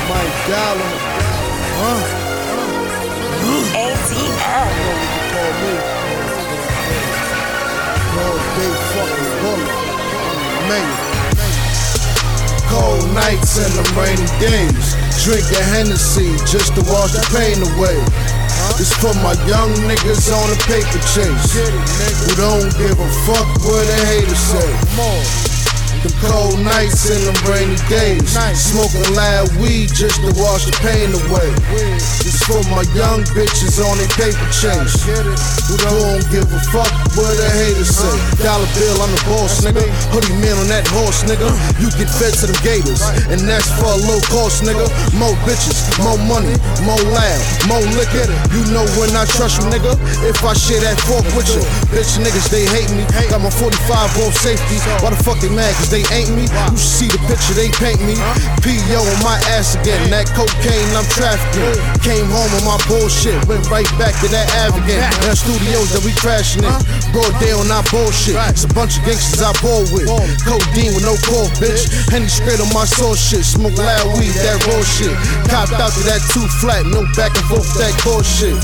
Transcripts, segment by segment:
Mike Gallon. ATM. Call Big fucking Bullet. Man. Cold nights and them rainy days. Drinking Hennessy just to wash the pain away. It's for my young niggas on a paper chase who don't give a fuck what the haters say. Them cold nights and them rainy days, smoking loud weed just to wash the pain away. It's for my young bitches on a paper chase who don't give a fuck what the haters say. Dollar bill, I'm the boss, nigga. Hoodie man on that horse, nigga. You get fed to them gators, and that's for a low cost, nigga. More bitches, more money, more loud, more liquor. You know when I trust you, nigga. If I share that fork with you, bitch niggas they hate me. Got my 45 off safety. Why the fuck they mad? Cause they ain't me. You see the picture they paint me. P.O. on my ass again. That cocaine I'm trafficking. Came home on my bullshit. Went right back to that Ave again. That studios that we crashing in. Broad day on our bullshit. It's a bunch of gangsters I ball with. Codeine with no cough, bitch. Henny straight on my soul shit. Smoke loud weed, that raw shit. Copped out to that 2 flat. No back and forth, that bullshit.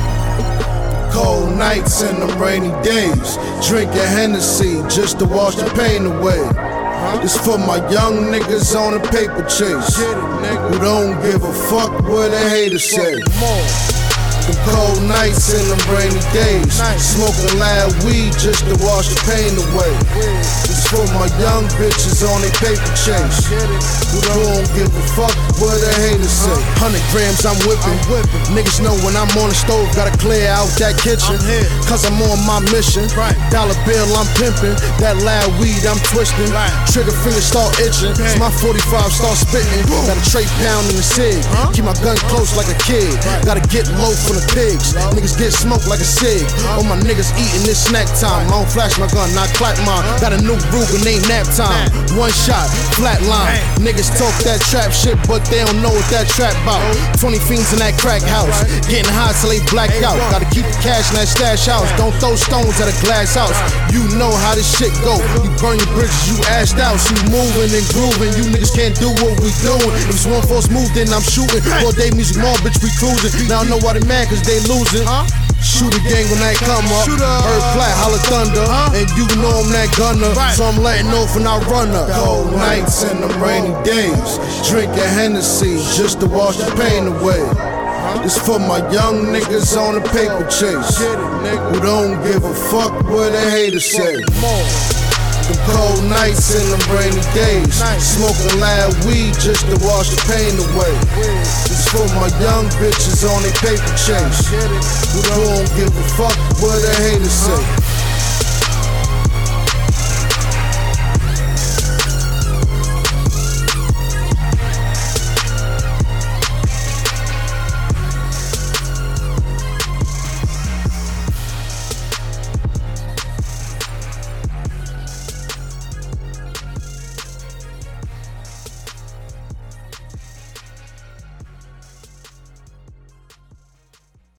Cold nights and them rainy days, drinking Hennessy just to wash the pain away. It's for my young niggas on a paper chase who don't give a fuck what the haters say. Them cold nights and them rainy days, smoking loud weed just to wash the pain away. It's for my young bitches on a paper chase who don't give a fuck what the haters say. 100 grams I'm whipping. Niggas know when I'm on the stove, gotta clear out that kitchen. Cause I'm on my mission. Dollar bill I'm pimping. That loud weed I'm twisting. Trigger finger start itching. My 45 start spitting. Got a tray pound in the cig. Keep my gun close like a kid. Gotta get low from the pigs. Niggas get smoked like a cig. All my niggas eating this snack time. I don't flash my gun, not clap mine. Got a new Ruger, ain't nap time. One shot, flat line. Niggas talk that trap shit, but they don't know what that trap bout. 20 fiends in that crack house, getting high till they black out. Gotta keep the cash in that stash house. Don't throw stones at a glass house. You know how this shit go. You burn your bridges, you ashed out. You moving and grooving. You niggas can't do what we doing. If it's one false move, then I'm shooting. All day music, more bitch, we cruising. Now I know why they mad, cause they losing. Shoot a gang when that come up. Heard flat, holla thunder. And you know I'm that gunner. So I'm letting off and I run up. Cold nights and them rainy days, drinking Hennessy just to wash the pain away. It's for my young niggas on a paper chase who don't give a fuck what the haters say. Them cold nights and them rainy days, smoking loud weed just to wash the pain away. It's for my young bitches on a paper chase who don't give a fuck what the haters say.